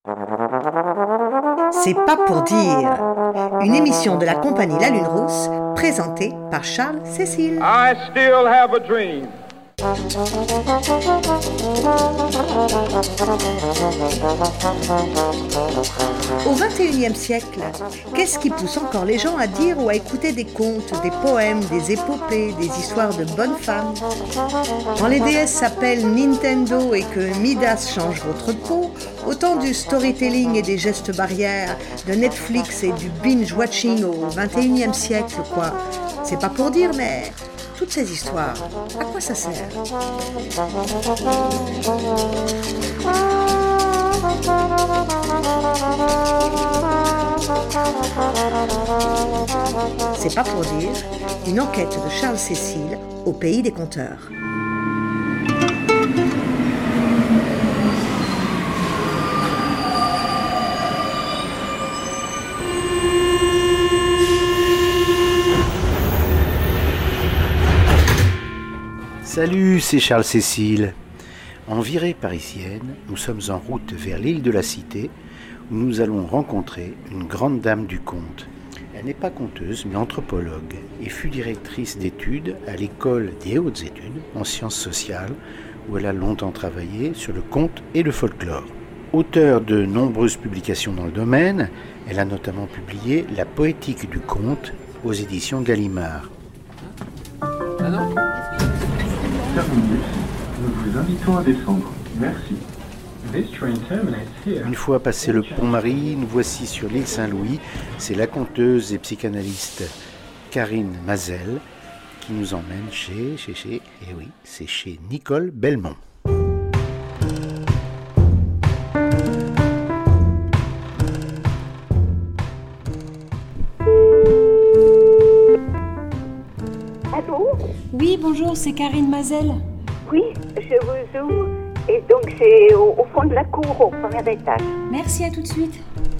C'est pas pour dire. Une émission de la compagnie La Lune Rousse, présentée par Charles Cécile. I still have a dream. Au XXIe siècle, qu'est-ce qui pousse encore les gens à dire ou à écouter des contes, des poèmes, des épopées, des histoires de bonnes femmes? Quand les déesses s'appellent Nintendo et que Midas change votre peau, autant du storytelling et des gestes barrières, de Netflix et du binge-watching au XXIe siècle, quoi. C'est pas pour dire, mais toutes ces histoires, à quoi ça sert? C'est pas pour dire, une enquête de Charles Cécile au pays des conteurs. Salut, c'est Charles Cécile. En virée parisienne, nous sommes en route vers l'île de la Cité, où nous allons rencontrer une grande dame du conte. Elle n'est pas conteuse, mais anthropologue, et fut directrice d'études à l'école des hautes études en sciences sociales, où elle a longtemps travaillé sur le conte et le folklore. Auteure de nombreuses publications dans le domaine, elle a notamment publié La poétique du conte aux éditions Gallimard. Terminus, nous vous invitons à descendre. Merci. Une fois passé le Pont-Marie, nous voici sur l'île Saint-Louis. C'est la conteuse et psychanalyste Karine Mazel qui nous emmène chez Nicole Belmont. Allô ? Oui, bonjour, c'est Karine Mazel. Oui, je vous ouvre. Et donc c'est au fond de la cour, au premier étage. Merci, à tout de suite.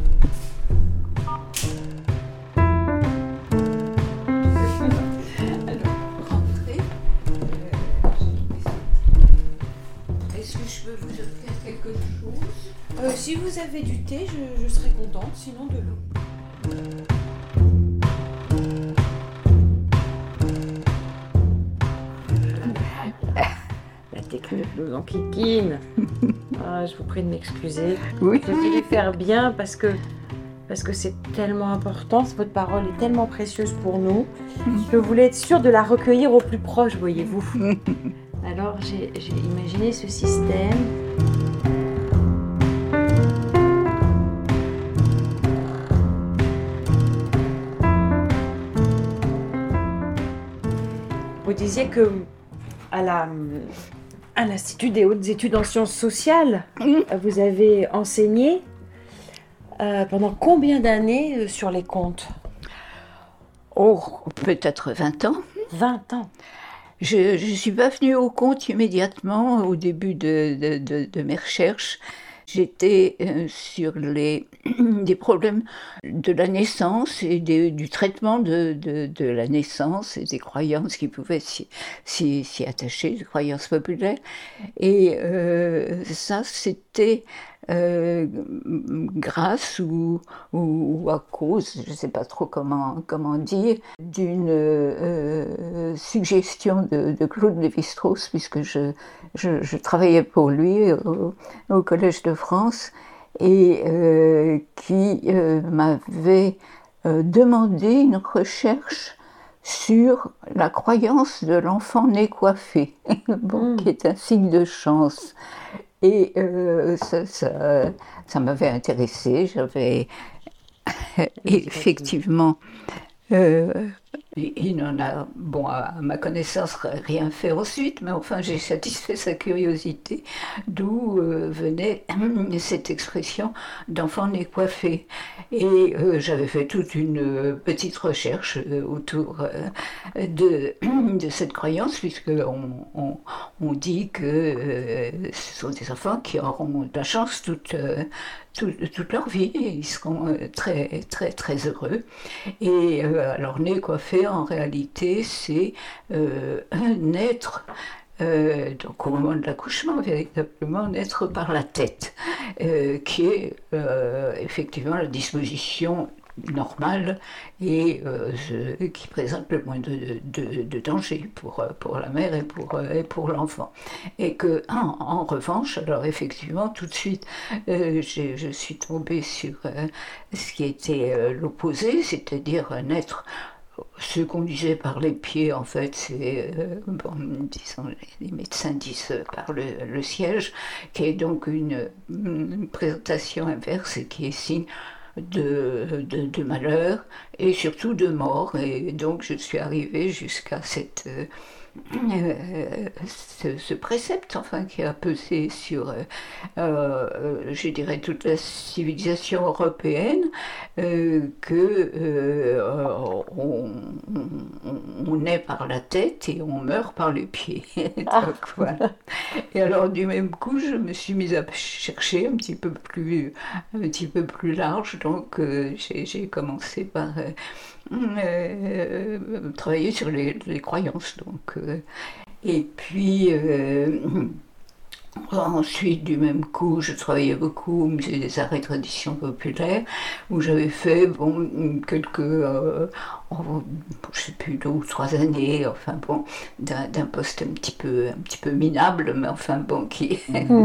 Alors, rentrez. Est-ce que je peux vous offrir quelque chose ? Si vous avez du thé, je serai contente, sinon de l'eau. La technique nous enquiquine. Je vous prie de m'excuser. Oui. Je vais les faire bien parce que c'est tellement important, votre parole est tellement précieuse pour nous. Je voulais être sûre de la recueillir au plus proche, voyez-vous. Alors j'ai imaginé ce système. Vous disiez que à l'Institut des hautes études en sciences sociales, vous avez enseigné pendant combien d'années sur les contes ? Oh, peut-être 20 ans. 20 ans. Je suis pas venue au conte immédiatement au début de mes recherches. J'étais sur des problèmes de la naissance et du traitement de la naissance et des croyances qui pouvaient s'y attacher, des croyances populaires. Et ça, c'était grâce ou à cause, je ne sais pas trop comment dire, d'une suggestion de Claude Lévi-Strauss, puisque je travaillais pour lui au Collège de France, et qui m'avait demandé une recherche sur la croyance de l'enfant né coiffé, qui est un signe de chance. Et ça m'avait intéressée. J'avais effectivement... il n'en a, à ma connaissance, rien fait ensuite, mais enfin j'ai satisfait sa curiosité, d'où venait cette expression d'enfant né coiffé. Et j'avais fait toute une petite recherche autour de cette croyance, puisqu'on dit que ce sont des enfants qui auront de la chance toute leur vie, et ils seront très très très heureux. Et alors né coiffé, en réalité, c'est naître donc au moment de l'accouchement, véritablement naître par la tête, qui est effectivement la disposition normale et qui présente le moins de danger pour la mère et pour l'enfant. Et que en revanche, alors effectivement, tout de suite, je suis tombée sur ce qui était l'opposé, c'est-à-dire naître. Ce qu'on disait par les pieds, en fait, c'est, disons, les médecins disent par le siège, qui est donc une présentation inverse et qui est signe de malheur et surtout de mort. Et donc je suis arrivée jusqu'à ce précepte, enfin, qui a pesé sur, je dirais, toute la civilisation européenne, on naît par la tête et on meurt par les pieds. Donc, voilà. Et alors du même coup, je me suis mise à chercher un petit peu plus large. Donc j'ai commencé par travailler sur les croyances. Donc, et puis ensuite, du même coup, je travaillais beaucoup au Musée des Arts et Traditions Populaires, où j'avais fait quelques, je sais plus, 2 ou 3 années, enfin bon, d'un poste un petit peu minable, mais enfin bon, qui...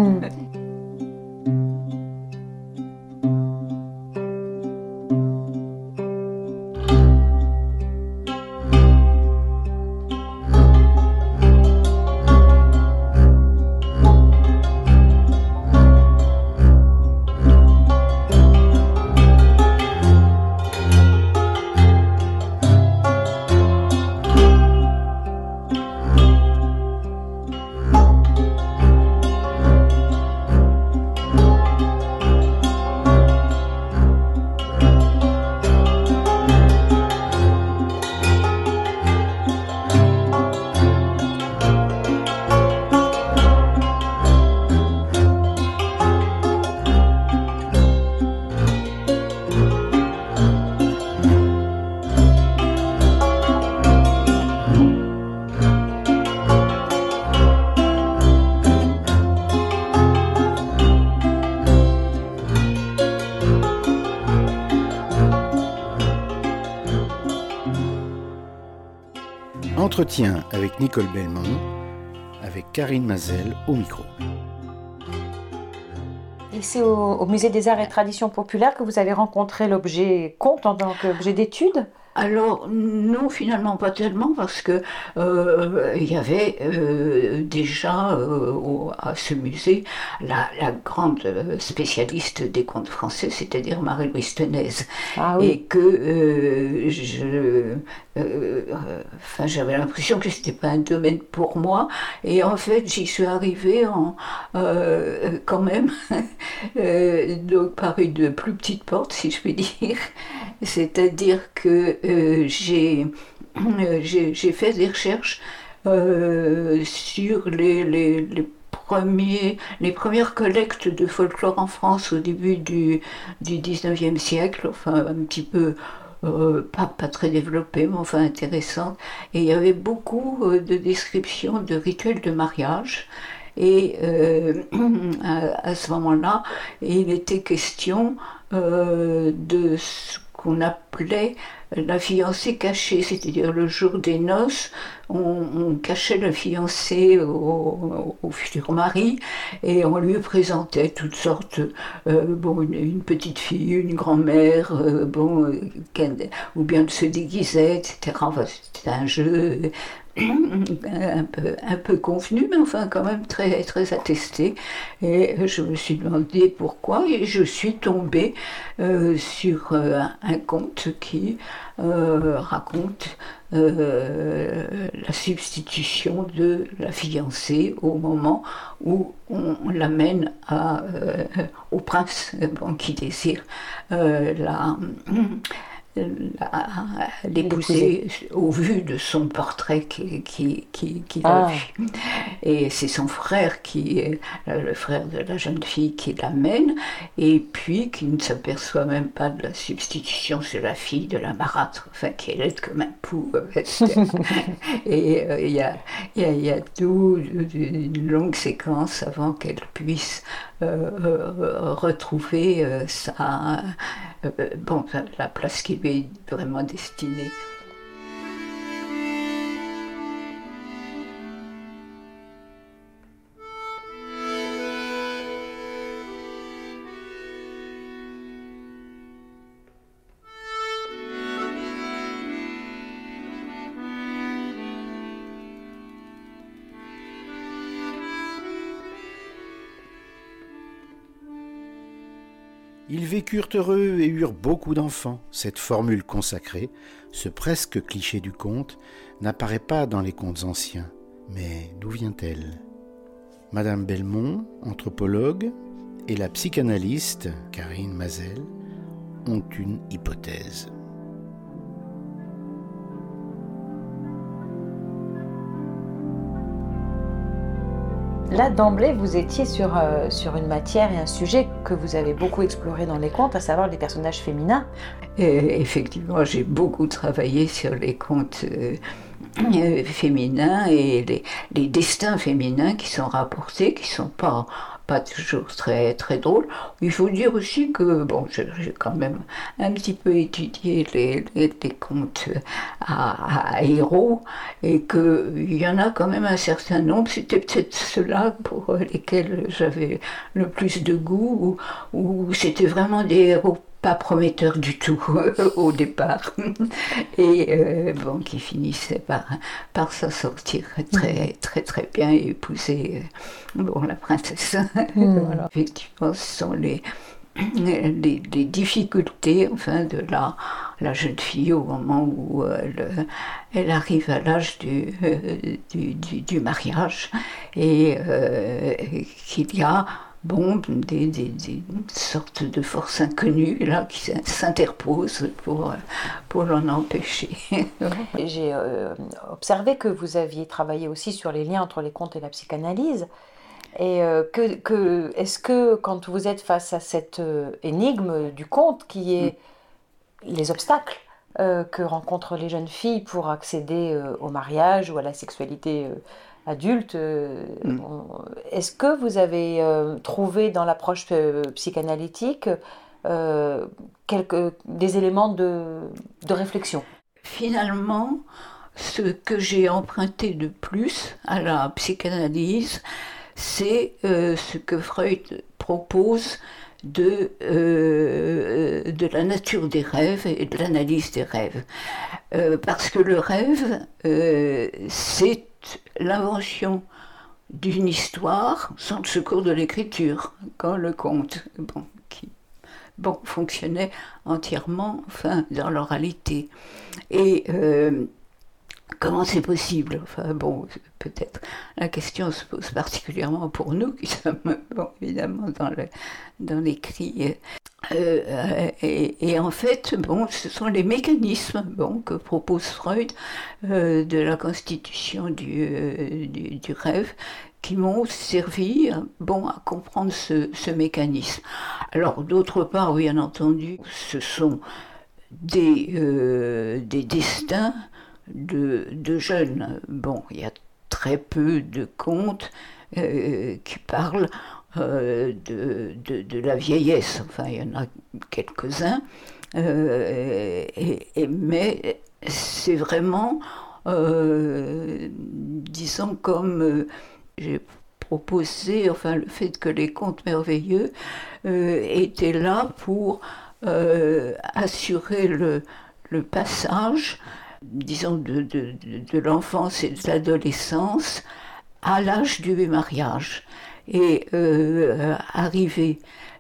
Entretien avec Nicole Belmont, avec Karine Mazel au micro. Et c'est au Musée des Arts et Traditions Populaires que vous avez rencontré l'objet conte en tant qu'objet d'étude ? Alors non, finalement pas tellement, parce que il y avait déjà à ce musée la grande spécialiste des contes français, c'est-à-dire Marie-Louise Tenez. Ah oui. Et que j'avais l'impression que c'était pas un domaine pour moi, et en fait j'y suis arrivée quand même donc par une plus petite porte, si je puis dire. C'est-à-dire que j'ai fait des recherches sur les premières collectes de folklore en France au début du 19e siècle, enfin un petit peu pas très développé, mais enfin intéressante. Et il y avait beaucoup de descriptions de rituels de mariage. Et à ce moment-là, il était question de ce qu'on appelait la fiancée cachée, c'est-à-dire le jour des noces, on cachait la fiancée au futur mari et on lui présentait toutes sortes, une petite fille, une grand-mère, ou bien elle se déguisait, etc. Enfin, c'était un jeu un peu convenu, mais enfin quand même très, très attesté. Et je me suis demandé pourquoi, et je suis tombée sur un conte qui raconte la substitution de la fiancée au moment où on l'amène au prince qui désire l'épouser au vu de son portrait qu'il a vu. Et c'est son frère qui est le frère de la jeune fille qui l'amène, et puis qui ne s'aperçoit même pas de la substitution, c'est la fille de la marâtre, enfin qui est laide comme un pou. Et il y a tout une longue séquence avant qu'elle puisse retrouver la place qui lui est vraiment destinée. Ils vécurent heureux et eurent beaucoup d'enfants. Cette formule consacrée, ce presque cliché du conte, n'apparaît pas dans les contes anciens. Mais d'où vient-elle ? Madame Belmont, anthropologue, et la psychanalyste, Karine Mazel, ont une hypothèse. Là, d'emblée, vous étiez sur une matière et un sujet que vous avez beaucoup exploré dans les contes, à savoir les personnages féminins. Effectivement, j'ai beaucoup travaillé sur les contes féminins et les destins féminins qui sont rapportés, qui ne sont pas toujours très, très drôles. Il faut dire aussi que j'ai quand même un petit peu étudié les contes à héros, et qu'il y en a quand même un certain nombre. C'était peut-être ceux-là pour lesquels j'avais le plus de goût, où c'était vraiment des héros pas prometteur du tout au départ, et qui finissait par s'en sortir très très très bien et épouser la princesse. Voilà. Effectivement, ce sont les difficultés de la jeune fille au moment où elle arrive à l'âge du mariage, et qu'il y a des sortes de forces inconnues là qui s'interposent pour l'en empêcher. J'ai observé que vous aviez travaillé aussi sur les liens entre les contes et la psychanalyse. Et est-ce que quand vous êtes face à cette énigme du conte qui est les obstacles que rencontrent les jeunes filles pour accéder au mariage ou à la sexualité adulte, est-ce que vous avez trouvé dans l'approche psychanalytique des éléments de réflexion ? Finalement, ce que j'ai emprunté de plus à la psychanalyse, c'est ce que Freud propose de la nature des rêves et de l'analyse des rêves. Parce que le rêve, c'est l'invention d'une histoire sans le secours de l'écriture, quand le conte, qui fonctionnait entièrement dans l'oralité. Et comment c'est possible ? Peut-être la question se pose particulièrement pour nous qui sommes évidemment dans l'écrit. Et en fait, ce sont les mécanismes que propose Freud de la constitution du rêve qui m'ont servi à comprendre ce mécanisme. Alors, d'autre part, bien entendu, ce sont des destins de jeunes. Il y a très peu de contes qui parlent de la vieillesse. Il y en a quelques-uns, mais c'est vraiment, disons, comme j'ai proposé, le fait que les contes merveilleux étaient là pour assurer le passage, disons, de l'enfance et de l'adolescence à l'âge du mariage. Et arrivé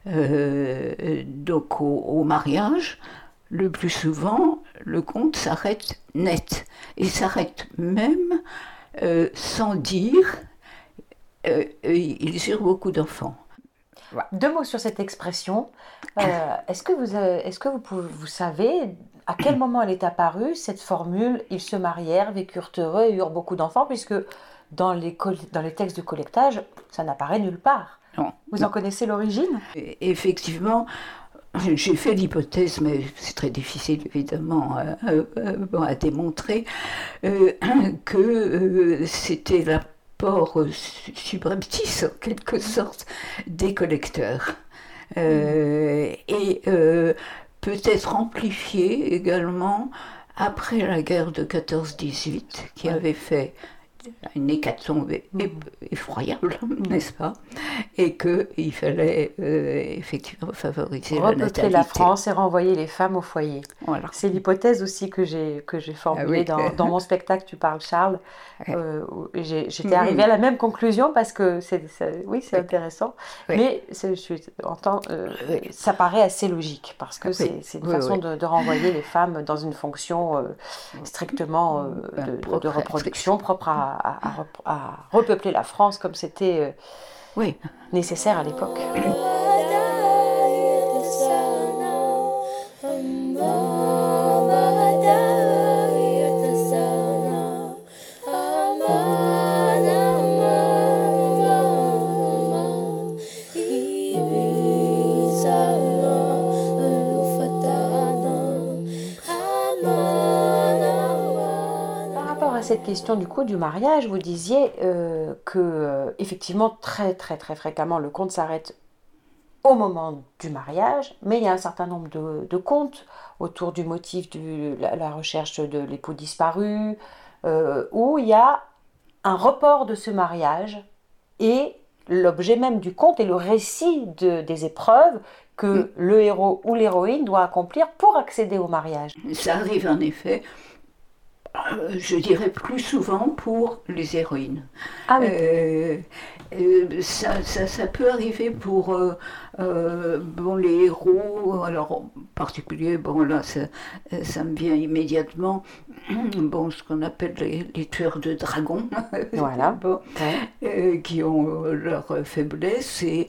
donc au mariage, le plus souvent, le conte s'arrête net. Et s'arrête même sans dire ils eurent beaucoup d'enfants. Ouais. 2 mots sur cette expression. Est-ce que vous savez à quel moment elle est apparue, cette formule « ils se marièrent, vécurent heureux et eurent beaucoup d'enfants » puisque dans les textes de collectage, ça n'apparaît nulle part. Non. Vous en connaissez l'origine ? Effectivement, j'ai fait l'hypothèse, mais c'est très difficile évidemment à démontrer, que c'était l'apport subreptice en quelque sorte des collecteurs. Et peut-être amplifié également après la guerre de 14-18 qui avait fait une hécatombe effroyable, n'est-ce pas? Et qu'il fallait effectivement favoriser la natalité. La France et renvoyer les femmes au foyer. Voilà. C'est l'hypothèse aussi que j'ai formulée dans mon spectacle Tu parles Charles. J'étais arrivée à la même conclusion parce que c'est intéressant. Oui. Mais ça paraît assez logique parce que c'est une façon de renvoyer les femmes dans une fonction strictement de reproduction propre à repeupler la France comme c'était nécessaire à l'époque. Cette question du coup du mariage, vous disiez que effectivement très très très fréquemment le conte s'arrête au moment du mariage, mais il y a un certain nombre de contes autour du motif de la recherche de l'époux disparu, où il y a un report de ce mariage et l'objet même du conte est le récit des épreuves que le héros ou l'héroïne doit accomplir pour accéder au mariage. Ça arrive en effet. Je dirais plus souvent pour les héroïnes. Ah oui. Ça peut arriver pour les héros, alors en particulier, là ça me vient immédiatement, ce qu'on appelle les tueurs de dragons, voilà. Qui ont leur faiblesse et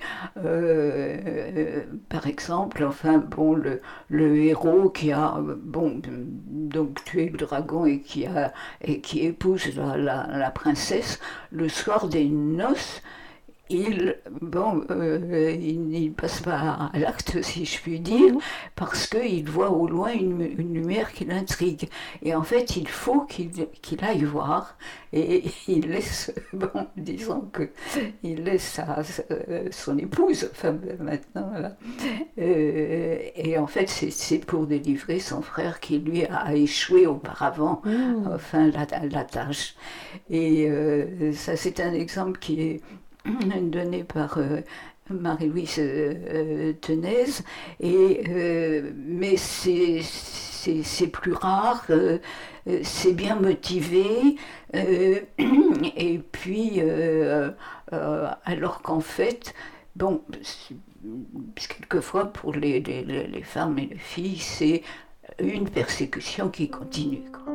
par exemple, le héros qui a donc tué le dragon et qui épouse la princesse, le soir des noces, il passe pas à l'acte, si je puis dire, parce qu'il voit au loin une lumière qui l'intrigue. Et en fait, il faut qu'il aille voir, et il laisse, disons qu'il laisse son épouse, maintenant, là. Et en fait, c'est pour délivrer son frère qui, lui, a échoué auparavant, la tâche. Et ça, c'est un exemple qui est donné par Marie-Louise Tenez, mais c'est plus rare, c'est bien motivé, et puis alors qu'en fait, quelquefois pour les femmes et les filles, c'est une persécution qui continue, quoi.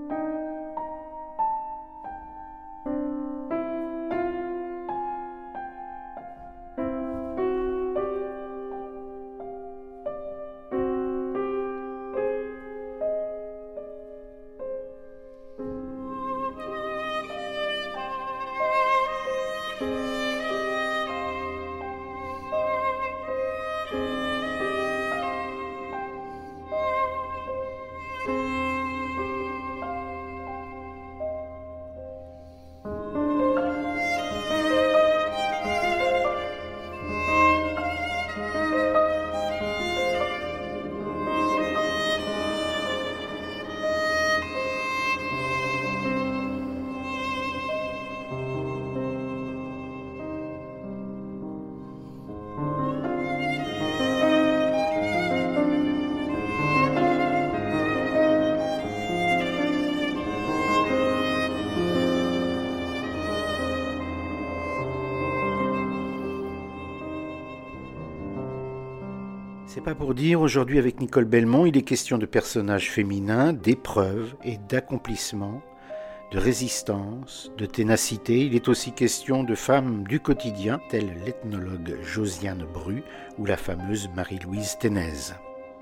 C'est pas pour dire, aujourd'hui avec Nicole Belmont, il est question de personnages féminins, d'épreuves et d'accomplissements, de résistance, de ténacité. Il est aussi question de femmes du quotidien, telle l'ethnologue Josiane Bru ou la fameuse Marie-Louise Ténez.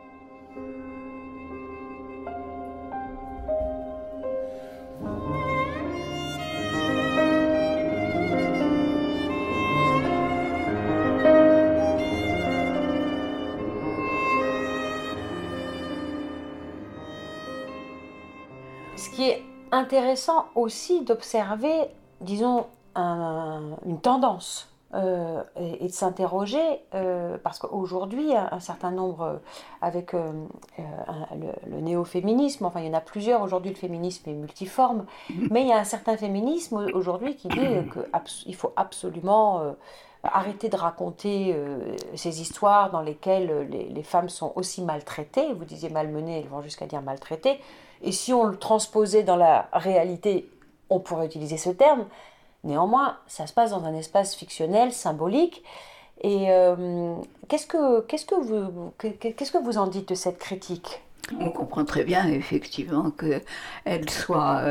Ce qui est intéressant aussi d'observer, disons, une tendance et de s'interroger, parce qu'aujourd'hui, un certain nombre, avec le néo-féminisme, enfin il y en a plusieurs, aujourd'hui le féminisme est multiforme, mais il y a un certain féminisme aujourd'hui qui dit qu'il faut absolument arrêter de raconter ces histoires dans lesquelles les femmes sont aussi maltraitées, vous disiez malmenées, elles vont jusqu'à dire maltraitées. Et si on le transposait dans la réalité, on pourrait utiliser ce terme. Néanmoins, ça se passe dans un espace fictionnel, symbolique. Et qu'est-ce que vous en dites de cette critique ? On comprend très bien, effectivement, qu'elle soit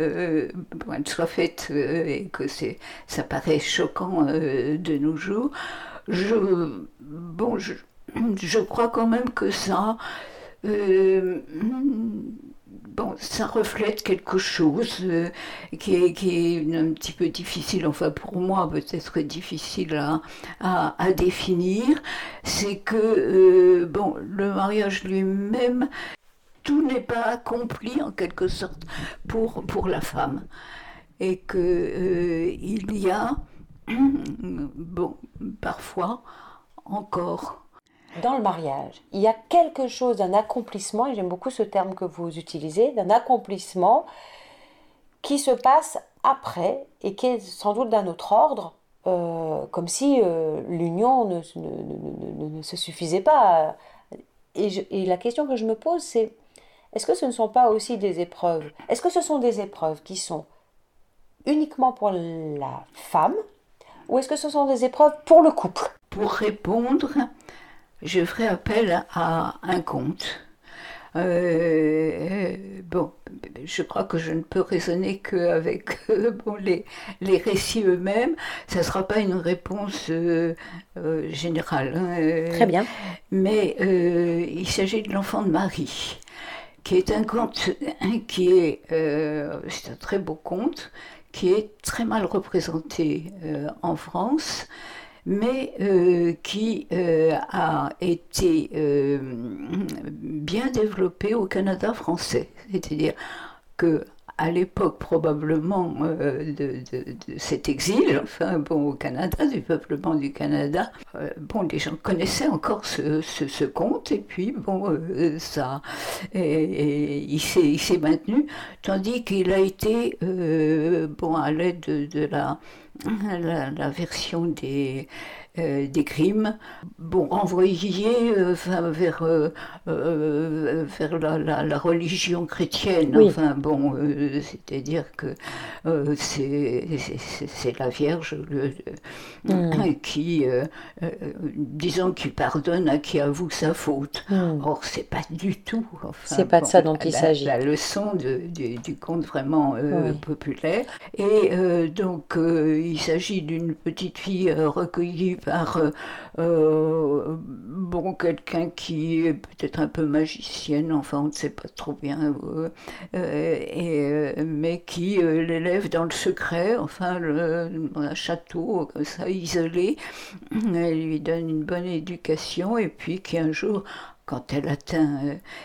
faite et que ça paraît choquant de nos jours. Je crois quand même que ça... ça reflète quelque chose qui est un petit peu difficile, enfin pour moi peut-être difficile à définir. C'est que le mariage lui-même, tout n'est pas accompli en quelque sorte pour la femme. Et qu'il y a, parfois encore... Dans le mariage, il y a quelque chose d'un accomplissement, et j'aime beaucoup ce terme que vous utilisez, d'un accomplissement qui se passe après et qui est sans doute d'un autre ordre, comme si l'union ne se suffisait pas. Et la question que je me pose, c'est, est-ce que ce ne sont pas aussi des épreuves ? Est-ce que ce sont des épreuves qui sont uniquement pour la femme, ou est-ce que ce sont des épreuves pour le couple ? Pour répondre... je ferai appel à un conte. Je crois que je ne peux raisonner qu'avec les récits eux-mêmes. Ça ne sera pas une réponse générale. Très bien. Mais il s'agit de l'enfant de Marie, qui est un conte c'est un très beau conte, qui est très mal représenté en France, mais qui a été bien développé au Canada français. C'est-à-dire qu'à l'époque probablement de cet exil, au Canada, du peuplement du Canada, les gens connaissaient encore ce conte, et puis il s'est maintenu, tandis qu'il a été, à l'aide de la version des crimes, envoyé vers la religion chrétienne. Oui. C'est-à-dire que c'est la Vierge qui, disons, qui pardonne à qui avoue sa faute. Or, c'est pas du tout. C'est pas de ça dont il s'agit. La leçon du conte vraiment populaire. Et il s'agit d'une petite fille recueillie par quelqu'un qui est peut-être un peu magicienne, on ne sait pas trop bien, mais qui l'élève dans le secret, dans un château comme ça, isolé. Elle lui donne une bonne éducation, et puis qui un jour, quand elle atteint...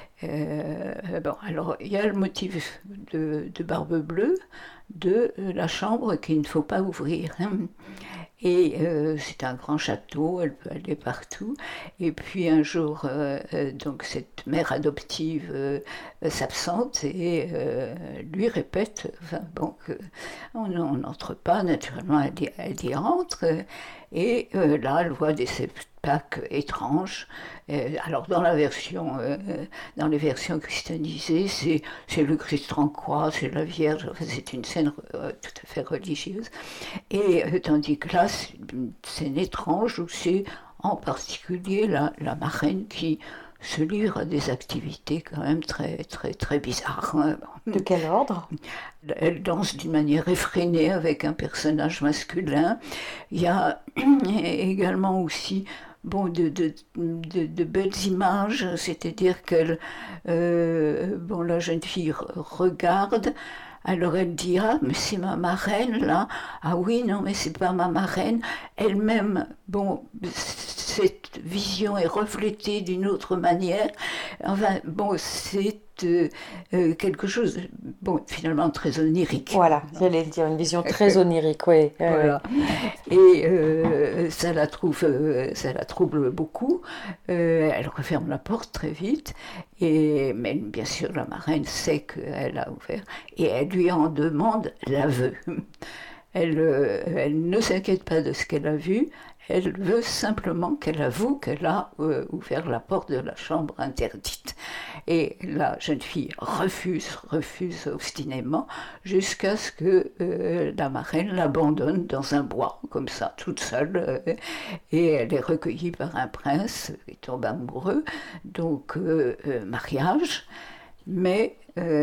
alors il y a le motif de Barbe Bleue, de la chambre qu'il ne faut pas ouvrir. Et c'est un grand château, elle peut aller partout. Et puis un jour, cette mère adoptive s'absente et lui répète qu'on n'entre pas, naturellement elle y entre. Et là, elle voit des spectacles étranges. Alors dans les versions christianisées, c'est le Christ en croix, c'est la Vierge, c'est une scène tout à fait religieuse. Et tandis que là, c'est une scène étrange où c'est en particulier la marraine qui se livre à des activités quand même très, très, très bizarres. De quel ordre ? Elle danse d'une manière effrénée avec un personnage masculin. Il y a également aussi de belles images, c'est-à-dire que la jeune fille regarde. Alors elle dit, ah, mais c'est ma marraine là. Ah oui, non, mais c'est pas ma marraine. Elle-même, cette vision est reflétée d'une autre manière. Enfin, c'est quelque chose, finalement très onirique. Voilà, j'allais dire, une vision très onirique, oui. Voilà. Et ça la trouble beaucoup. Elle referme la porte très vite. Mais bien sûr, la marraine sait qu'elle a ouvert et elle lui en demande l'aveu. Elle ne s'inquiète pas de ce qu'elle a vu, elle veut simplement qu'elle avoue qu'elle a ouvert la porte de la chambre interdite. Et la jeune fille refuse obstinément, jusqu'à ce que la marraine l'abandonne dans un bois, comme ça, toute seule, et elle est recueillie par un prince, qui tombe amoureux, donc mariage, mais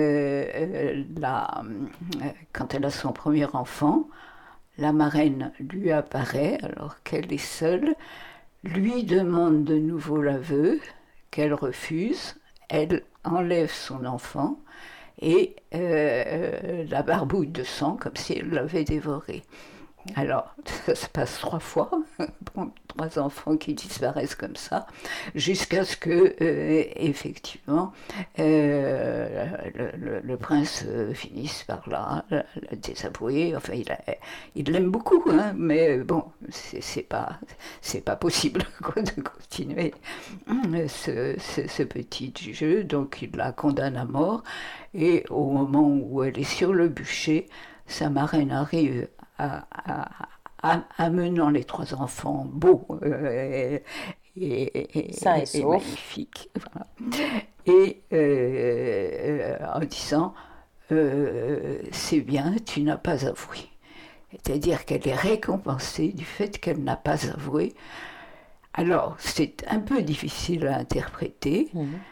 quand elle a son premier enfant, la marraine lui apparaît alors qu'elle est seule, lui demande de nouveau l'aveu, qu'elle refuse, elle enlève son enfant et la barbouille de sang comme si elle l'avait dévoré. Alors, ça se passe 3 fois, 3 enfants qui disparaissent comme ça, jusqu'à ce que, effectivement, le prince finisse par la désavouer. Enfin, il l'aime beaucoup, hein, mais c'est pas possible de continuer ce petit jeu. Donc, il la condamne à mort, et au moment où elle est sur le bûcher, sa marraine arrive amenant les 3 enfants beaux et magnifiques. Voilà. Et en disant c'est bien, tu n'as pas avoué. C'est-à-dire qu'elle est récompensée du fait qu'elle n'a pas avoué. Alors, c'est un peu difficile à interpréter.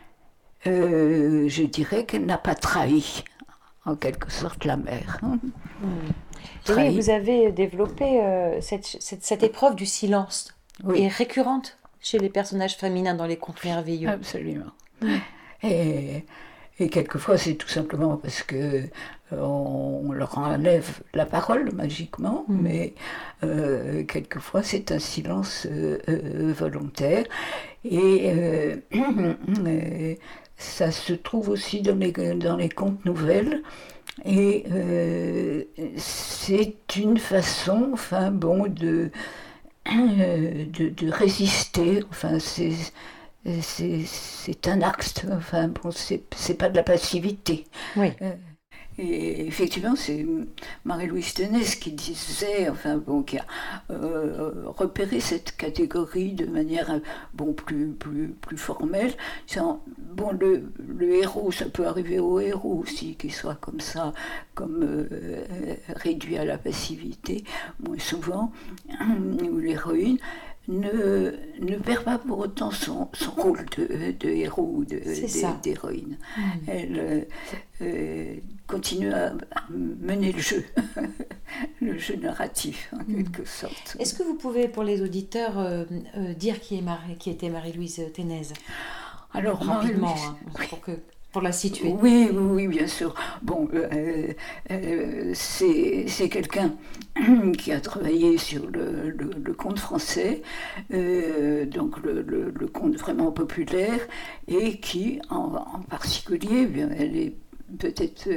Je dirais qu'elle n'a pas trahi, en quelque sorte, la mère. Oui, vous avez développé cette épreuve du silence, est récurrente chez les personnages féminins dans les contes merveilleux. Absolument. Et quelquefois, c'est tout simplement parce que on leur enlève la parole magiquement, mais quelquefois, c'est un silence volontaire. Et ça se trouve aussi dans les contes nouvelles. Et c'est une façon, de résister. Enfin, c'est un acte. Enfin, c'est pas de la passivité. Oui. Et effectivement, c'est Marie-Louise Ténez qui disait, qui a repéré cette catégorie de manière plus formelle, disant, le héros, ça peut arriver au héros aussi, qu'il soit comme ça, réduit à la passivité, moins souvent, ou l'héroïne, ne perd pas pour autant son rôle de héros ou d'héroïne. Elle continue à mener le jeu, le jeu narratif en quelque sorte. Est-ce que vous pouvez, pour les auditeurs, dire qui était Marie-Louise Ténez ? Alors, rapidement, pour la situer. Oui, bien sûr. C'est quelqu'un qui a travaillé sur le conte français, donc le conte vraiment populaire, et qui, en particulier, elle est peut-être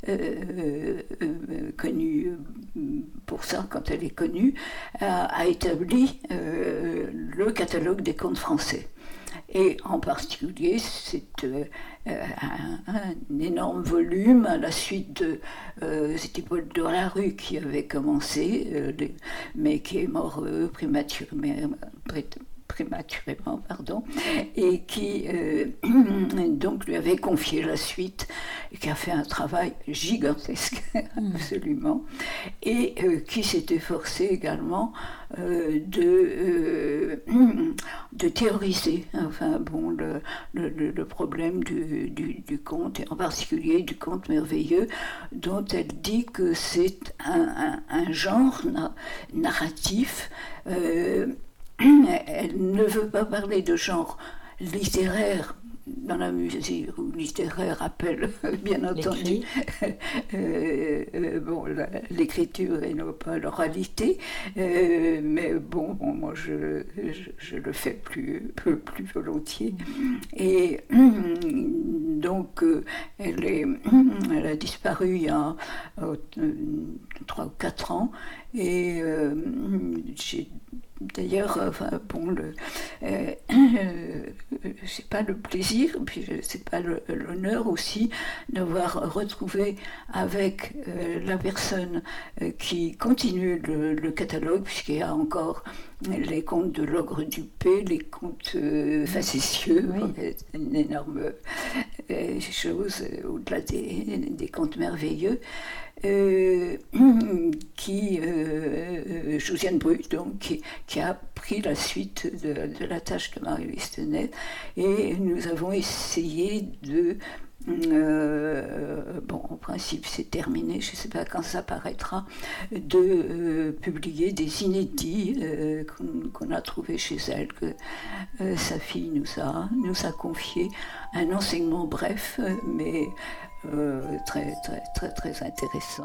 connue pour ça, quand elle est connue, a établi le catalogue des contes français. Et en particulier, c'est un énorme volume à la suite de... c'était Paul Delarue qui prématurément, pardon, et qui donc lui avait confié la suite, et qui a fait un travail gigantesque, absolument, et qui s'est efforcé également de théoriser, enfin bon, le problème du conte, et en particulier du conte merveilleux, dont elle dit que c'est un genre narratif. Elle ne veut pas parler de genre littéraire dans la mesure où littéraire appelle bien entendu l'écriture et non pas l'oralité, mais bon, moi je le fais plus volontiers, et donc elle a disparu il y a 3 ou 4 ans, et j'ai d'ailleurs, c'est pas le plaisir, puis c'est pas l'honneur aussi d'avoir retrouvé avec la personne qui continue le catalogue, puisqu'il y a encore les contes de l'ogre du P, les contes facétieux, oui. Une énorme chose au-delà des contes merveilleux. Josiane Brut, donc, qui a pris la suite de la tâche de Marie-Louise Tenet, et nous avons essayé de en principe c'est terminé, je ne sais pas quand ça paraîtra, de publier des inédits qu'on a trouvés chez elle, que sa fille nous a confié, un enseignement bref, mais très très très très intéressant.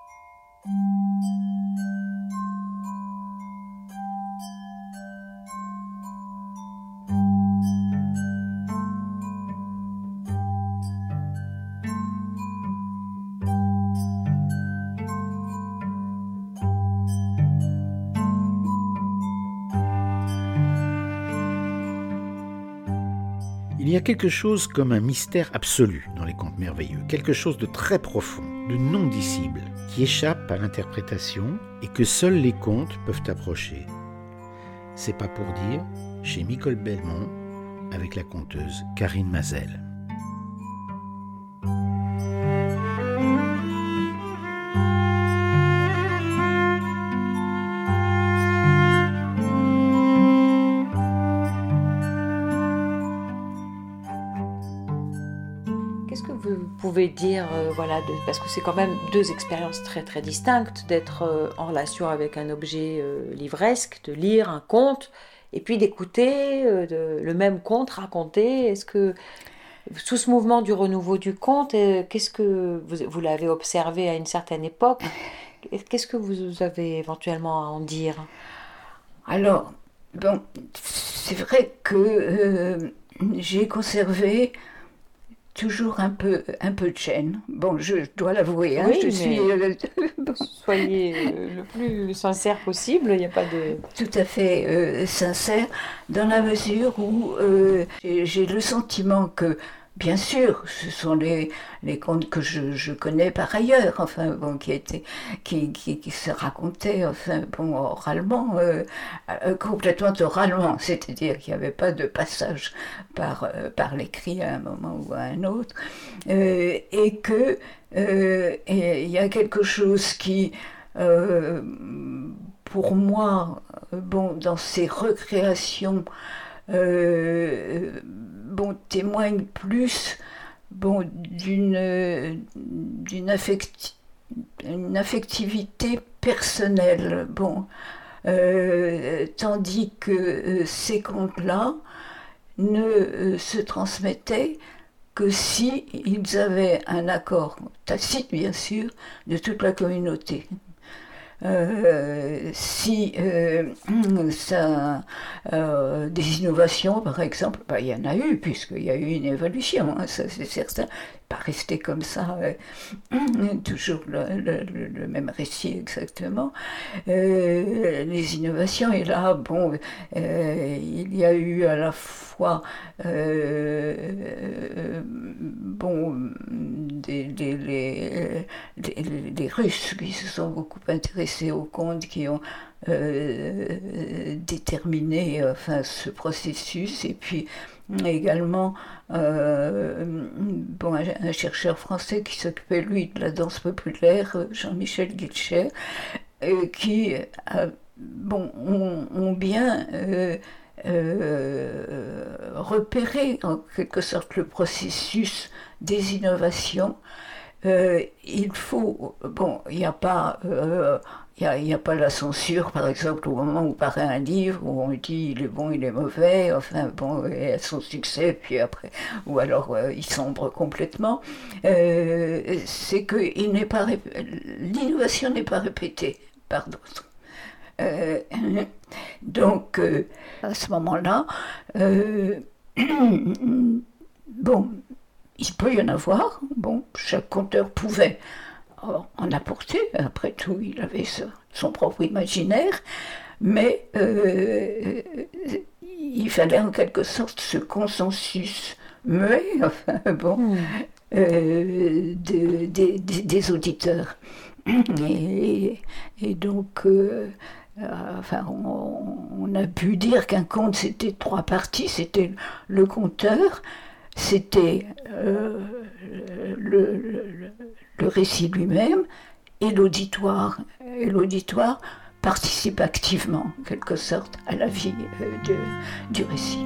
Il y a quelque chose comme un mystère absolu dans les contes merveilleux, quelque chose de très profond, de non dissible, qui échappe à l'interprétation et que seuls les contes peuvent approcher. C'est pas pour dire, chez Micole Belmont, avec la conteuse Karine Mazel. Vous pouvez dire, parce que c'est quand même 2 expériences très très distinctes, d'être en relation avec un objet livresque, de lire un conte, et puis d'écouter le même conte raconté. Est-ce que, sous ce mouvement du renouveau du conte, qu'est-ce que vous l'avez observé à une certaine époque, qu'est-ce que vous avez éventuellement à en dire? Alors, bon, c'est vrai que j'ai conservé toujours un peu de gêne. Bon, je dois l'avouer, oui, je suis... Soyez le plus sincère possible, il n'y a pas de... Tout à fait sincère, dans la mesure où j'ai le sentiment que, bien sûr, ce sont les contes que je connais par ailleurs, enfin, bon, qui se racontaient, enfin, bon, oralement, complètement oralement, c'est-à-dire qu'il n'y avait pas de passage par l'écrit à un moment ou à un autre, et que il y a quelque chose qui, pour moi, bon, dans ces recréations, témoigne plus d'une affectivité personnelle, tandis que ces contes-là ne se transmettaient que si ils avaient un accord tacite, bien sûr, de toute la communauté. Si des innovations, par exemple, il y en a eu, puisqu'il y a eu une évolution, ça c'est certain, pas rester comme ça, toujours le même récit exactement. Les innovations, et là, il y a eu à la fois les Russes qui se sont beaucoup intéressés au conte, qui ont déterminé ce processus, et puis également un chercheur français qui s'occupait lui de la danse populaire, Jean-Michel Guilcher, qui ont bien repéré en quelque sorte le processus des innovations. Il faut, il n'y a pas la censure, par exemple, au moment où paraît un livre, où on dit il est bon, il est mauvais, et à son succès, puis après, ou alors il sombre complètement. C'est que l'innovation n'est pas répétée par d'autres. Donc, à ce moment-là, il peut y en avoir. Chaque conteur pouvait en apporter. Après tout, il avait son propre imaginaire. Mais il fallait en quelque sorte ce consensus muet, des auditeurs. Et donc, on a pu dire qu'un conte, c'était 3 parties. C'était le conteur, c'était le récit lui-même, et l'auditoire. Et l'auditoire participe activement, en quelque sorte, à la vie du récit.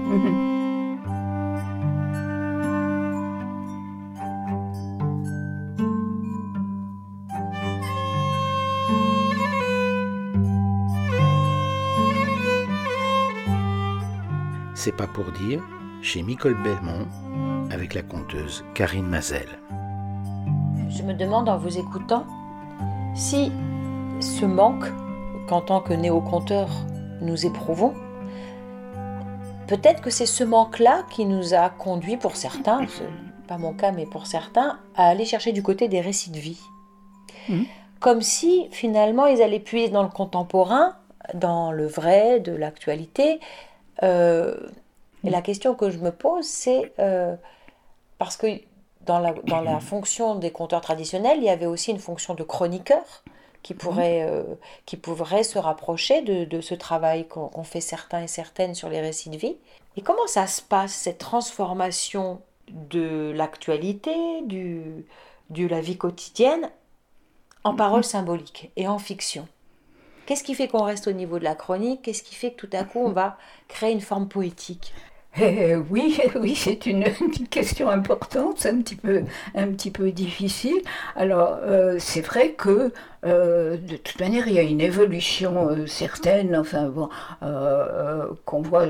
C'est pas pour dire, chez Micole Belmont, avec la conteuse Karine Mazel. Je me demande en vous écoutant si ce manque qu'en tant que néo-conteur nous éprouvons, peut-être que c'est ce manque-là qui nous a conduit pour certains, c'est pas mon cas mais pour certains, à aller chercher du côté des récits de vie. Comme si finalement ils allaient puiser dans le contemporain, dans le vrai, de l'actualité. Et la question que je me pose, c'est parce que dans la fonction des conteurs traditionnels, il y avait aussi une fonction de chroniqueur qui pourrait se rapprocher de ce travail qu'ont fait certains et certaines sur les récits de vie. Et comment ça se passe, cette transformation de l'actualité, de la vie quotidienne, en paroles symboliques et en fiction? Qu'est-ce qui fait qu'on reste au niveau de la chronique? Qu'est-ce qui fait que tout à coup on va créer une forme poétique? Oui, c'est une question importante, c'est un petit peu difficile. Alors, c'est vrai que de toute manière, il y a une évolution certaine, qu'on voit.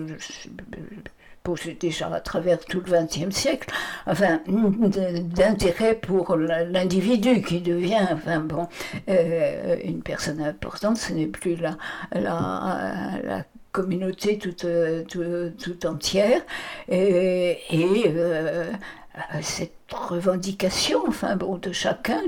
Déjà à travers tout le XXe siècle, d'intérêt pour l'individu qui devient, une personne importante. Ce n'est plus la communauté tout entière, et cette revendication, de chacun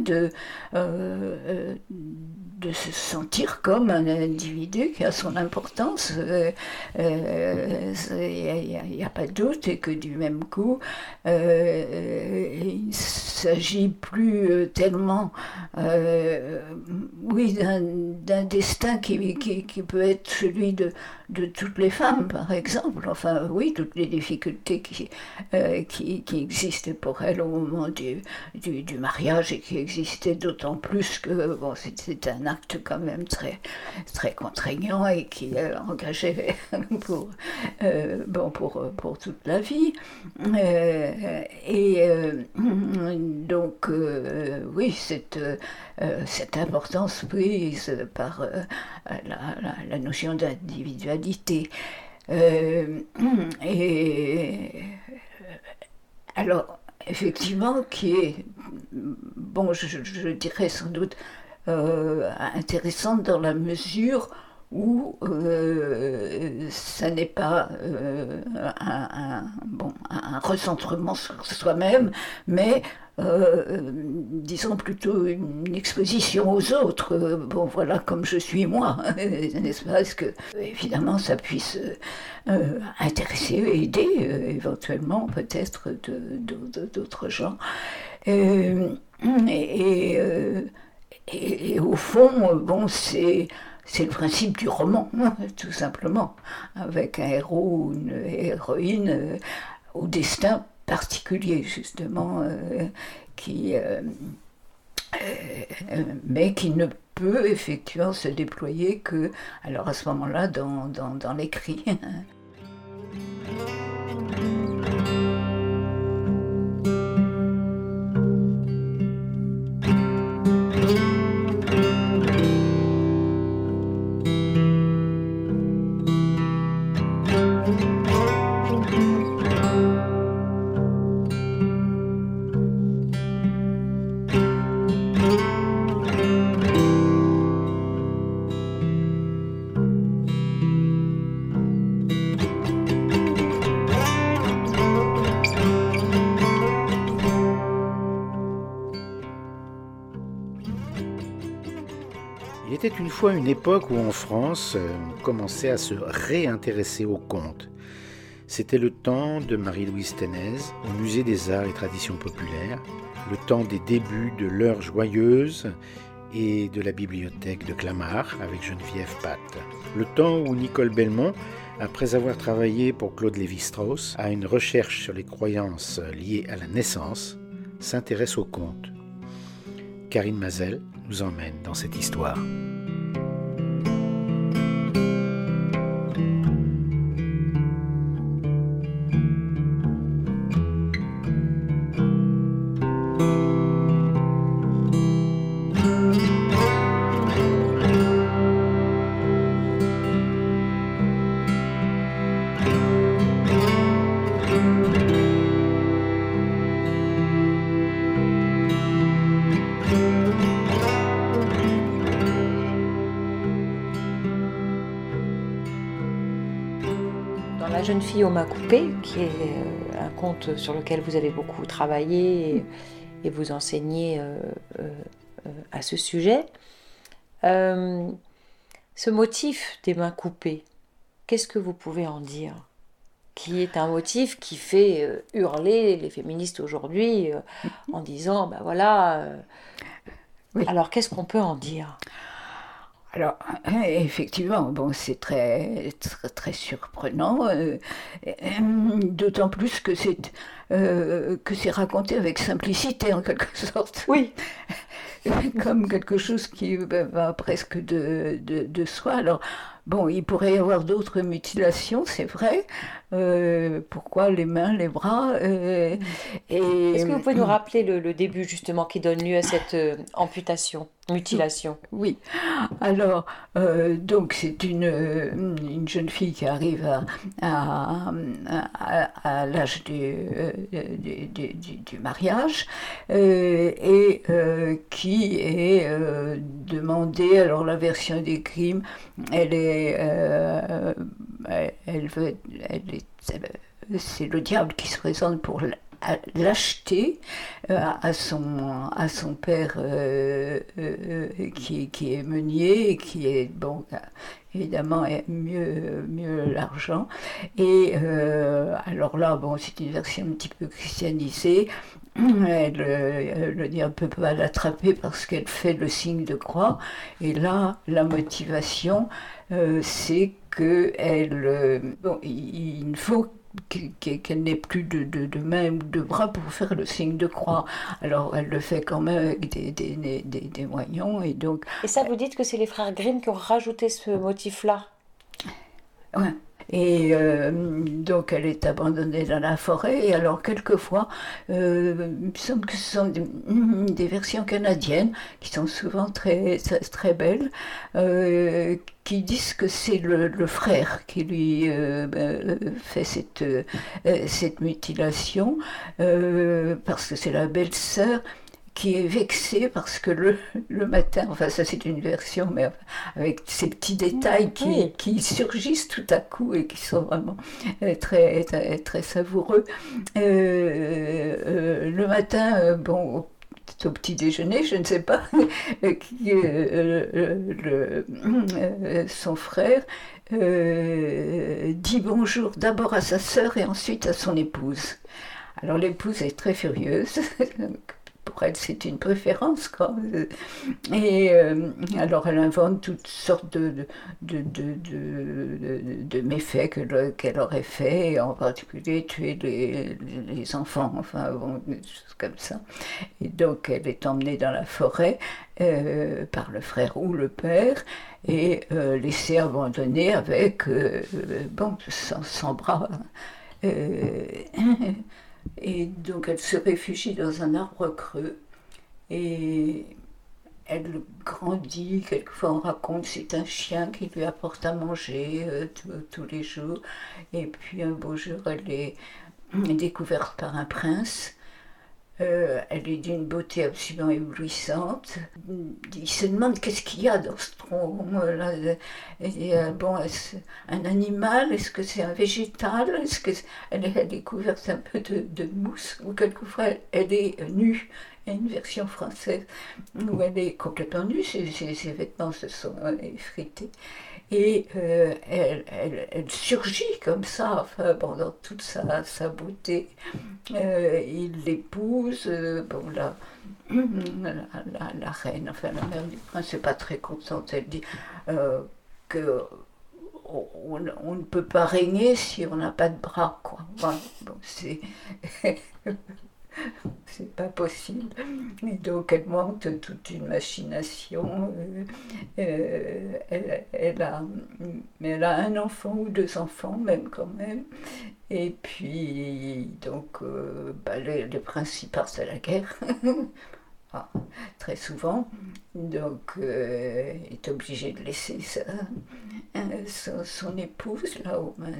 de se sentir comme un individu qui a son importance, il n'y a pas de doute, et que du même coup, il ne s'agit plus tellement d'un destin qui peut être celui de toutes les femmes, par exemple. Toutes les difficultés qui existaient pour elles au moment du mariage, et qui existaient d'autant plus que c'était un acte quand même très, très contraignant, et qui engageait pour toute la vie. Cette importance prise par la notion d'individualité. Alors, effectivement, qui est, je dirais sans doute, intéressante dans la mesure où ça n'est pas un recentrement sur soi-même, mais disons plutôt une exposition aux autres. Bon, voilà comme je suis moi, n'est-ce pas? Est-ce que, évidemment, ça puisse intéresser, aider éventuellement peut-être d'autres gens. Et au fond, bon, c'est le principe du roman, tout simplement, avec un héros ou une héroïne au destin particulier, justement, mais qui ne peut effectivement se déployer que, alors à ce moment-là, dans l'écrit. Il était une fois une époque où en France, on commençait à se réintéresser aux contes. C'était le temps de Marie-Louise Ténez au Musée des Arts et Traditions Populaires, le temps des débuts de l'Heure Joyeuse et de la bibliothèque de Clamart avec Geneviève Patte. Le temps où Nicole Belmont, après avoir travaillé pour Claude Lévi-Strauss à une recherche sur les croyances liées à la naissance, s'intéresse aux contes. Karine Mazel nous emmène dans cette histoire. La jeune fille aux mains coupées, qui est un conte sur lequel vous avez beaucoup travaillé et vous enseignez à ce sujet. Ce motif des mains coupées, qu'est-ce que vous pouvez en dire? Qui est un motif qui fait hurler les féministes aujourd'hui en disant, ben voilà. Oui. Alors qu'est-ce qu'on peut en dire? Alors, effectivement, bon, c'est très, très, très surprenant, d'autant plus que c'est raconté avec simplicité, en quelque sorte. Oui. Comme quelque chose qui va presque de soi. Alors, bon, il pourrait y avoir d'autres mutilations, c'est vrai. Pourquoi les mains, les bras Est-ce que vous pouvez nous rappeler le début, justement, qui donne lieu à cette amputation, mutilation? Oui. Alors, donc, c'est une jeune fille qui arrive à l'âge du mariage et qui est demandée. Alors, la version des crimes, c'est le diable qui se présente pour l'acheter à son père qui est meunier et qui est, bon, évidemment mieux l'argent. Et alors là, bon, c'est une version un petit peu christianisée. Le diable ne peut pas l'attraper parce qu'elle fait le signe de croix. Et là, la motivation, c'est qu'elle... bon, il faut qu'elle n'ait plus de mains ou de bras pour faire le signe de croix. Alors, elle le fait quand même avec des moignons. Et donc... Et ça, vous dites que c'est les frères Grimm qui ont rajouté ce motif-là? Ouais. Et donc elle est abandonnée dans la forêt. Et alors quelquefois, il me semble que ce sont des versions canadiennes qui sont souvent très, très belles, qui disent que c'est le frère qui lui fait cette mutilation, parce que c'est la belle-sœur qui est vexé parce que le matin, enfin ça c'est une version, mais enfin, avec ces petits détails qui surgissent tout à coup et qui sont vraiment très, très, très savoureux. Le matin, bon, au petit déjeuner, je ne sais pas, son frère dit bonjour d'abord à sa sœur et ensuite à son épouse. Alors l'épouse est très furieuse. Pour elle, c'est une préférence, quoi. Et alors, elle invente toutes sortes de méfaits qu'elle aurait fait, en particulier tuer les enfants, enfin, bon, des choses comme ça. Et donc, elle est emmenée dans la forêt par le frère ou le père et laissée abandonnée avec, bon, sans bras. Et donc elle se réfugie dans un arbre creux et elle grandit, quelquefois on raconte c'est un chien qui lui apporte à manger tous les jours. Et puis un beau jour elle est découverte par un prince. Elle est d'une beauté absolument éblouissante. Il se demande qu'est-ce qu'il y a dans ce tronc. Bon, est-ce un animal? Est-ce que c'est un végétal? Est-ce que elle est couverte un peu de mousse? Ou quelquefois elle est nue. Il y a une version française où elle est complètement nue, ses vêtements se sont effrités. Et elle surgit comme ça, enfin, bon, dans toute sa beauté. Il l'épouse, bon, la reine, enfin la mère du prince, n'est pas très contente. Elle dit que on ne peut pas régner si on n'a pas de bras, quoi. Voilà, bon, c'est pas possible. Et donc elle monte toute une machination. Elle a un enfant ou 2 enfants, même quand même. Et puis, donc, les princes partent à la guerre. Très souvent. Donc, est obligé de laisser son épouse là aux mains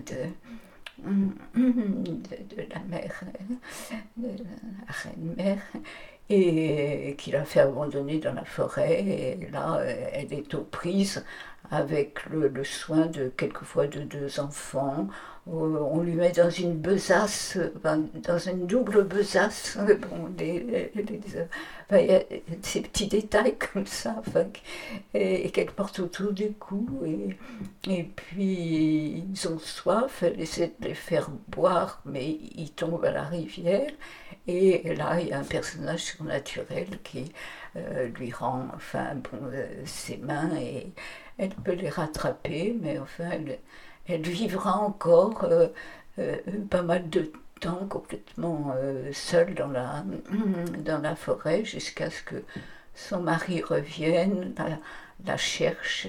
de la mère, de la reine-mère, et qui l'a fait abandonner dans la forêt. Et là, elle est aux prises avec le soin quelquefois de 2 enfants. On lui met dans une besace, dans une double besace. Bon, il y a ces petits détails comme ça, enfin, et qu'elle porte autour du cou. Et puis ils ont soif, elle essaie de les faire boire, mais ils tombent à la rivière. Et là, il y a un personnage surnaturel qui lui rend, enfin, bon, ses mains, et elle peut les rattraper, mais enfin, elle vivra encore pas mal de temps complètement seule dans la forêt, jusqu'à ce que son mari revienne, la cherche,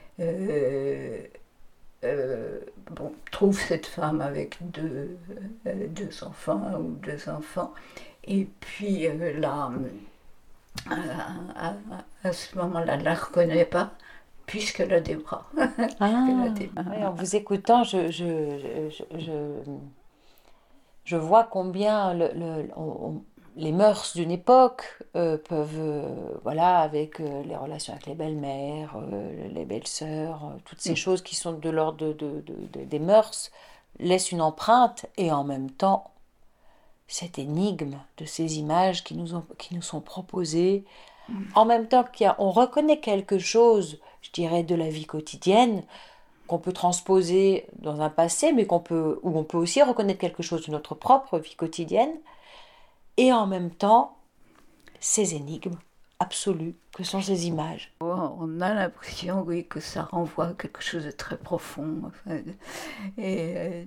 bon, trouve cette femme avec deux enfants, un ou 2 enfants, et puis à ce moment-là, elle ne la reconnaît pas, puisqu'elle a des bras. Oui, en vous écoutant, je vois combien les mœurs d'une époque peuvent, voilà, avec les relations avec les belles-mères, les belles-sœurs, toutes ces choses qui sont de l'ordre des mœurs, laissent une empreinte, et en même temps, cette énigme de ces images qui nous sont proposées, en même temps qu'on reconnaît quelque chose, je dirais, de la vie quotidienne, qu'on peut transposer dans un passé, mais où on peut aussi reconnaître quelque chose de notre propre vie quotidienne, et en même temps, ces énigmes absolues que sont ces images. On a l'impression, oui, que ça renvoie à quelque chose de très profond, enfin, et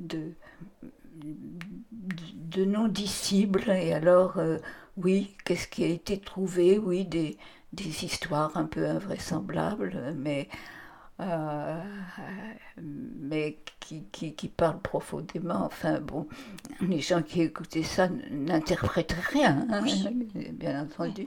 de non dissible. Et alors, oui, qu'est-ce qui a été trouvé? Oui, des histoires un peu invraisemblables, mais qui parlent profondément. Enfin bon, les gens qui écoutaient ça n'interprétaient rien, hein, bien entendu.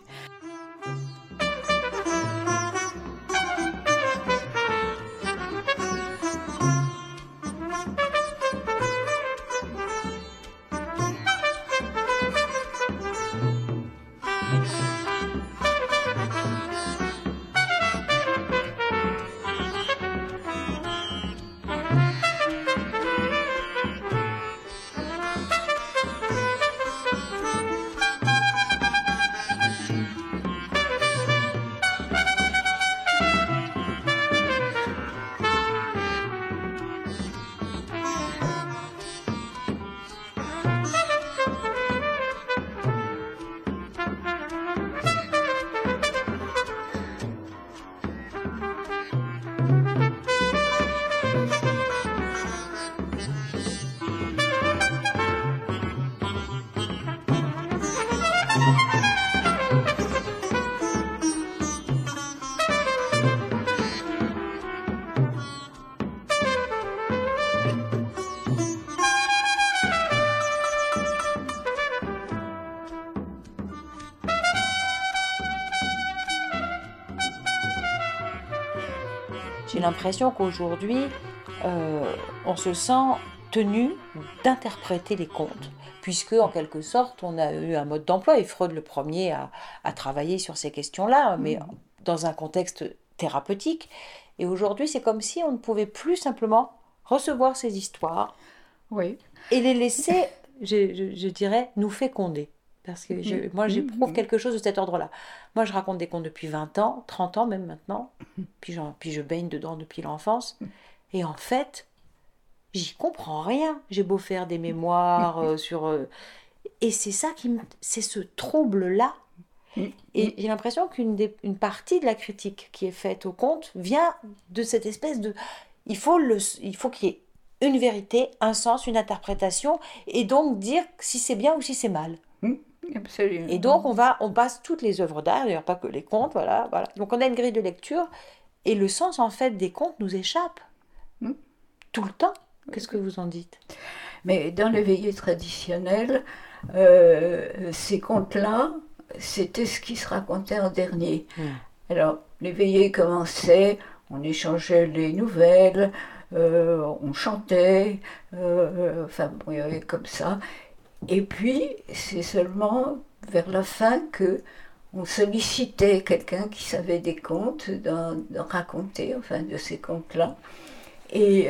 J'ai l'impression qu'aujourd'hui, on se sent tenu d'interpréter les contes, puisque en quelque sorte, on a eu un mode d'emploi, et Freud le premier à travailler sur ces questions-là, mais dans un contexte thérapeutique. Et aujourd'hui, c'est comme si on ne pouvait plus simplement recevoir ces histoires Oui. et les laisser, je dirais, nous féconder. Parce que moi, j'éprouve quelque chose de cet ordre-là. Moi, je raconte des contes depuis 20 ans, 30 ans même maintenant, puis je baigne dedans depuis l'enfance. Et en fait, j'y comprends rien. J'ai beau faire des mémoires sur... et c'est ça c'est ce trouble-là. Et j'ai l'impression qu'une partie de la critique qui est faite au conte vient de cette espèce de... Il faut qu'il y ait une vérité, un sens, une interprétation, et donc dire si c'est bien ou si c'est mal. Absolument. Et donc on passe toutes les œuvres d'art, d'ailleurs pas que les contes, voilà. Donc on a une grille de lecture, et le sens en fait des contes nous échappe tout le temps. Qu'est-ce que vous en dites? Mais dans les veillées traditionnelles, ces contes-là, c'était ce qui se racontait en dernier. Alors, les veillées commençaient, on échangeait les nouvelles, on chantait, enfin, bon, il y avait comme ça. Et puis, c'est seulement vers la fin que on sollicitait quelqu'un qui savait des contes, d'en raconter, enfin, de ces contes-là. Et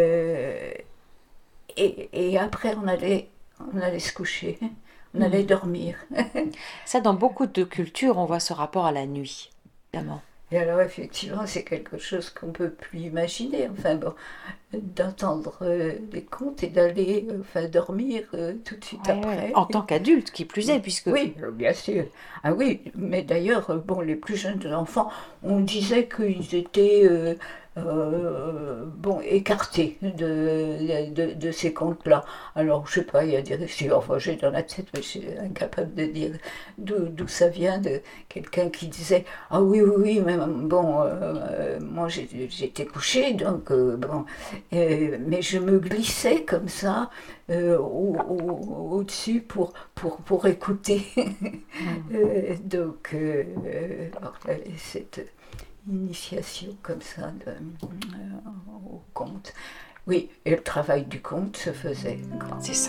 après, on allait se coucher, on allait dormir. Ça, dans beaucoup de cultures, on voit ce rapport à la nuit, évidemment. Et alors, effectivement, c'est quelque chose qu'on ne peut plus imaginer, enfin bon, d'entendre des contes et d'aller dormir tout de suite après. En tant qu'adulte, qui plus est, puisque... Oui, bien sûr. Ah oui, mais d'ailleurs, bon, les plus jeunes enfants, on disait qu'ils étaient... écarté de ces contes-là. Alors, je sais pas, il y a des récits, enfin, j'ai dans la tête, mais je suis incapable de dire d'où ça vient, de quelqu'un qui disait « Ah oui, mais bon, moi j'étais couché, donc bon, mais je me glissais comme ça au-dessus pour écouter. » Donc, cette initiation comme ça au conte. Oui, et le travail du conte se faisait. C'est ça.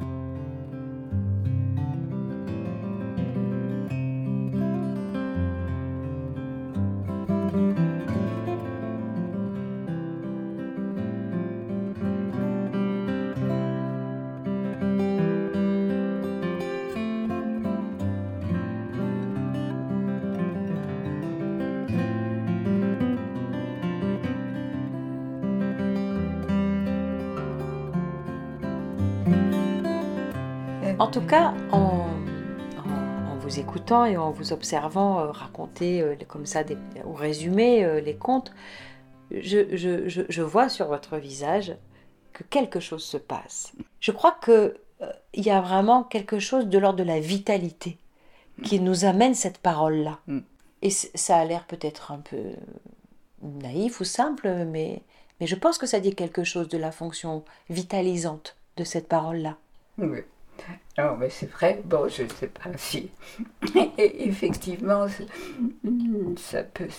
En tout cas, en vous écoutant et en vous observant raconter comme ça ou résumer les contes, je vois sur votre visage que quelque chose se passe. Je crois qu'il y a vraiment quelque chose de l'ordre de la vitalité qui nous amène cette parole-là. Et ça a l'air peut-être un peu naïf ou simple, mais je pense que ça dit quelque chose de la fonction vitalisante de cette parole-là. Oui. Non, mais c'est vrai, bon, je ne sais pas si... Effectivement, ça peut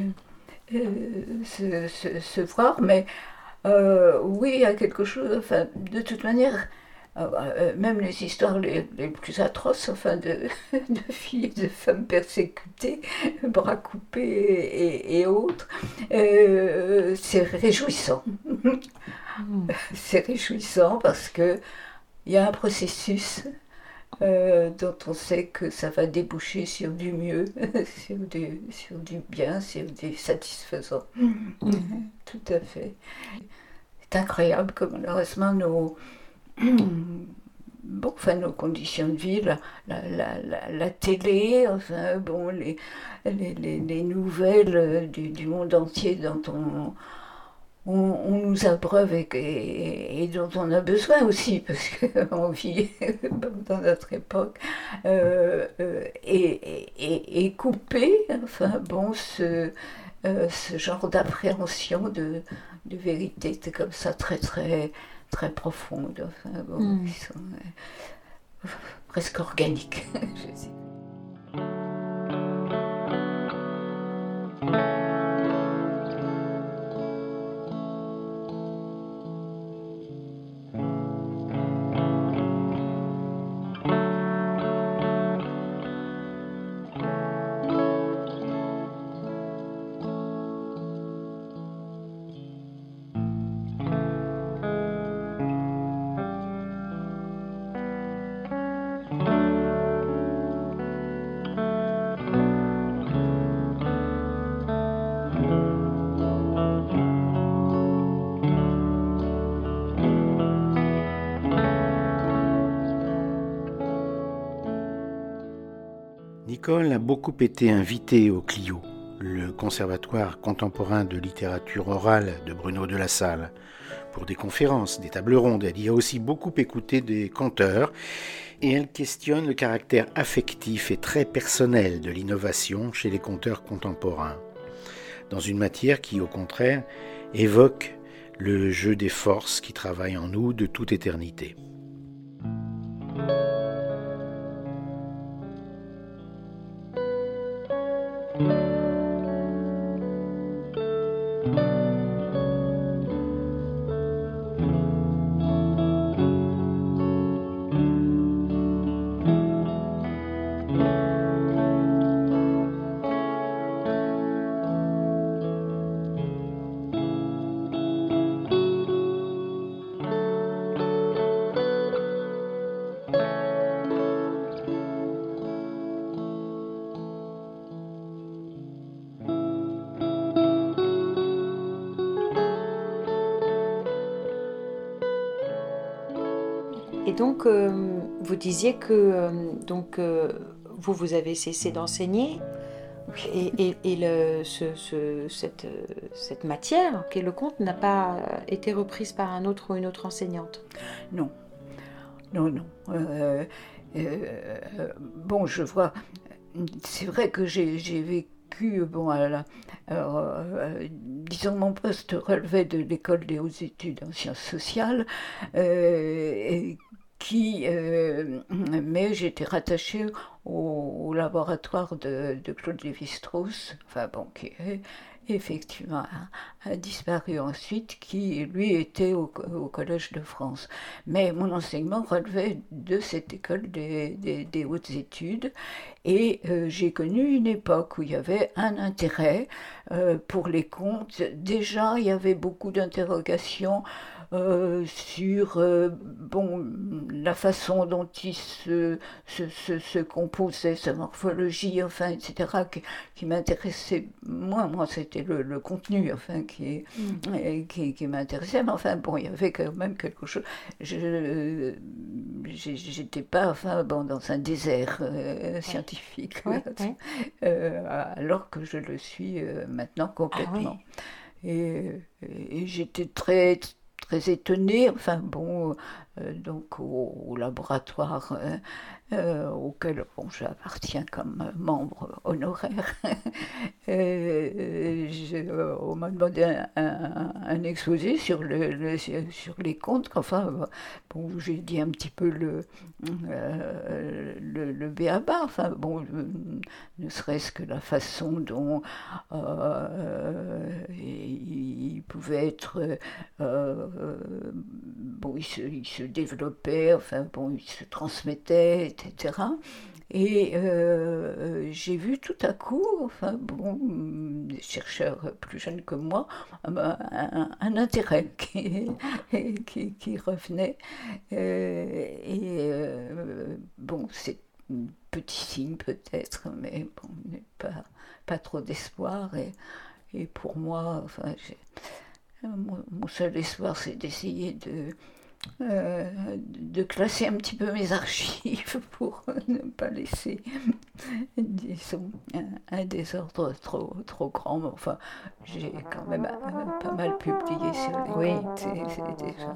se voir, mais oui, il y a quelque chose, enfin, de toute manière, même les histoires les plus atroces, enfin, de filles et de femmes persécutées, bras coupés et autres, c'est réjouissant. C'est réjouissant parce que il y a un processus dont on sait que ça va déboucher sur du mieux, sur du bien, sur du satisfaisant. Tout à fait. C'est incroyable que malheureusement nos conditions de vie, la télé, enfin bon, les nouvelles du monde entier dont on nous abreuve et dont on a besoin aussi, parce qu'on vit dans notre époque, et couper, enfin bon, ce genre d'appréhension de vérité, c'est comme ça très très très profonde, enfin bon, qui sont presque organiques. Je sais. Nicole a beaucoup été invitée au Clio, le conservatoire contemporain de littérature orale de Bruno de La Salle, pour des conférences, des tables rondes. Elle y a aussi beaucoup écouté des conteurs et elle questionne le caractère affectif et très personnel de l'innovation chez les conteurs contemporains, dans une matière qui, au contraire, évoque le jeu des forces qui travaillent en nous de toute éternité. Et donc, vous disiez que vous avez cessé d'enseigner et cette matière, qui est le conte, n'a pas été reprise par un autre ou une autre enseignante. Non. Bon, je vois, c'est vrai que j'ai vécu, disons, mon poste relevait de l'école des hautes études en sciences sociales, mais j'étais rattachée au laboratoire de Claude Lévi-Strauss, qui est effectivement a disparu ensuite, qui lui était au Collège de France. Mais mon enseignement relevait de cette école des hautes études, et j'ai connu une époque où il y avait un intérêt pour les contes. Déjà, il y avait beaucoup d'interrogations sur la façon dont il se composait, sa morphologie, etc., qui m'intéressait moins. Moi, c'était le contenu, qui m'intéressait, mais il y avait quand même quelque chose. J'étais pas, dans un désert scientifique, alors que je le suis maintenant complètement. Et j'étais très étonnée, donc au laboratoire auquel j'appartiens comme membre honoraire. On m'a demandé un exposé sur les contes, j'ai dit un petit peu le b.a.-ba, ne serait-ce que la façon dont il pouvait être il se développait, il se transmettait, etc. Et j'ai vu tout à coup, des chercheurs plus jeunes que moi, un intérêt qui revenait. C'est un petit signe peut-être, mais pas trop d'espoir. Et pour moi, mon seul espoir, c'est d'essayer de classer un petit peu mes archives pour ne pas laisser, disons, un désordre trop grand. Mais j'ai quand même pas mal publié sur les contes. C'est déjà...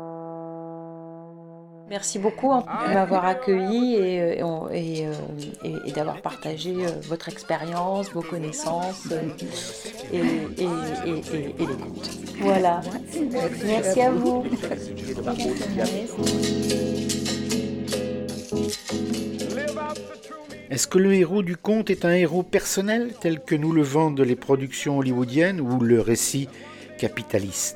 Merci beaucoup de m'avoir accueilli et d'avoir partagé votre expérience, vos connaissances et les contes. Voilà. Merci à vous. Est-ce que le héros du conte est un héros personnel tel que nous le vendent les productions hollywoodiennes ou le récit capitaliste ?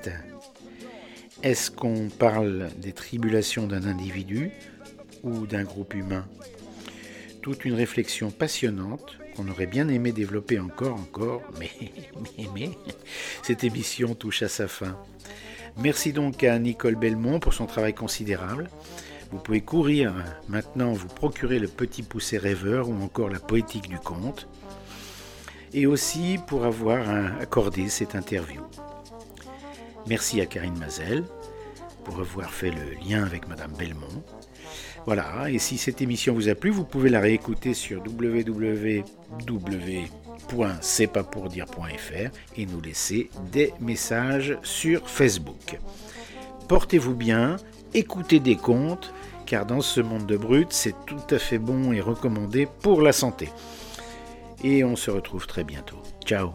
Est-ce qu'on parle des tribulations d'un individu ou d'un groupe humain ? Toute une réflexion passionnante qu'on aurait bien aimé développer encore, mais cette émission touche à sa fin. Merci donc à Nicole Belmont pour son travail considérable. Vous pouvez courir maintenant vous procurer le Petit Poucet rêveur ou encore la poétique du conte, et aussi pour avoir accordé cette interview. Merci à Karine Mazel pour avoir fait le lien avec Madame Belmont. Voilà, et si cette émission vous a plu, vous pouvez la réécouter sur www.c'estpaspourdire.fr et nous laisser des messages sur Facebook. Portez-vous bien, écoutez des contes, car dans ce monde de brutes, c'est tout à fait bon et recommandé pour la santé. Et on se retrouve très bientôt. Ciao.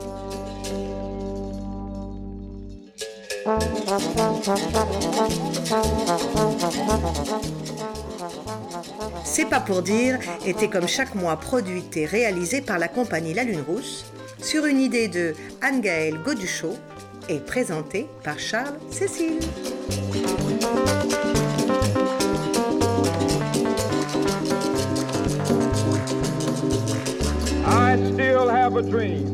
C'est pas pour dire était comme chaque mois produite et réalisée par la compagnie La Lune Rousse sur une idée de Anne-Gaëlle Goduchot et présentée par Charles Cécile. I still have a dream.